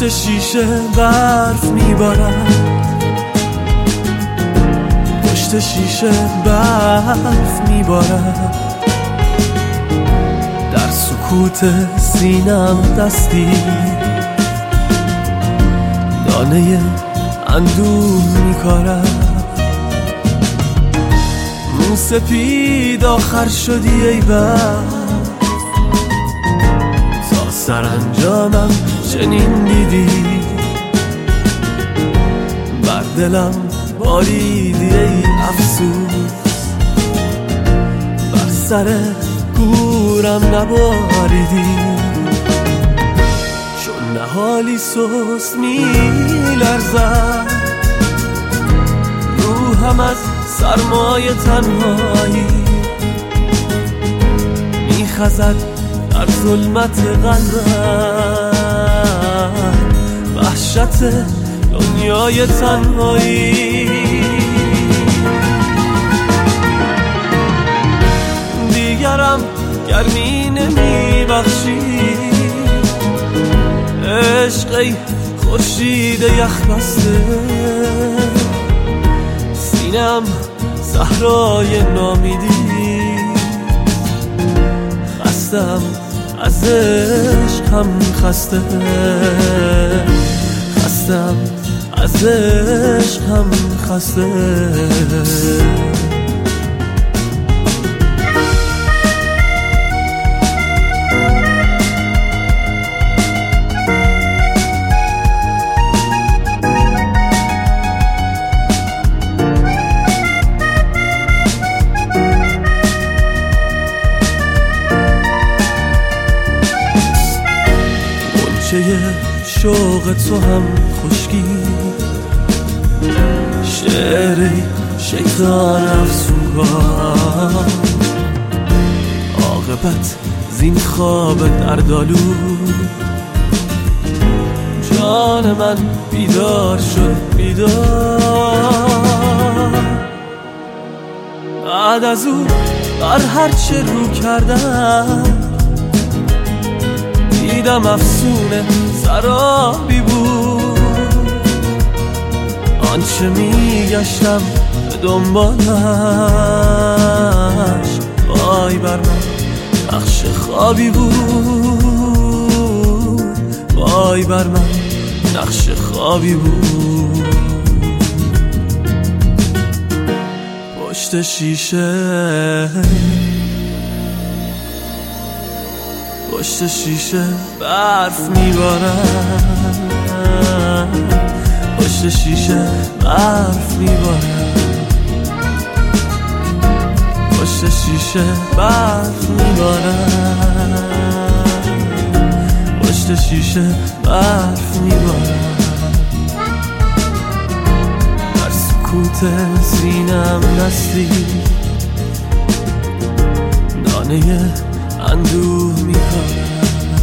پشت شیشه برف میبارد، پشت شیشه برف میبارد، در سکوت سینم دستی دانه اندوه میکارد. موسپید آخر شدی ای برف، تا سرانجامم چنین دیدی، بر دلم باریدی ای افسوس، بر سر گورم نباریدی، چون نهالی سوس می لرزد، روحم از سرمای تنهایی می خزد در ظلمت قلبم، وحشت دنیای تنهایی. دیگرم گرمی نمی بخشی، عشق ای خورشید یخ بسته، سینم صحرای نامیدی، خستم از عشقم خسته، خستم از عشقم خسته. شوق تو هم خشکی، شعر شیطان افسونگاه، عاقبت زین خواب دردآلود، جان من بیدار شد بیدار. بعد از او بر هر چه رو کردم، دیدم افسونه سرابی بود، آنچه میگشتم به دنبالش، وای بر من نقش خوابی بود، وای بر من نقش خوابی بود. پشت شیشه، پشت شیشه برف میبارد، پشت شیشه برف میبارد، پشت شیشه برف میبارد، پشت شیشه برف میبارد، در سکوت سینم دستی دانه اندوه میکنم.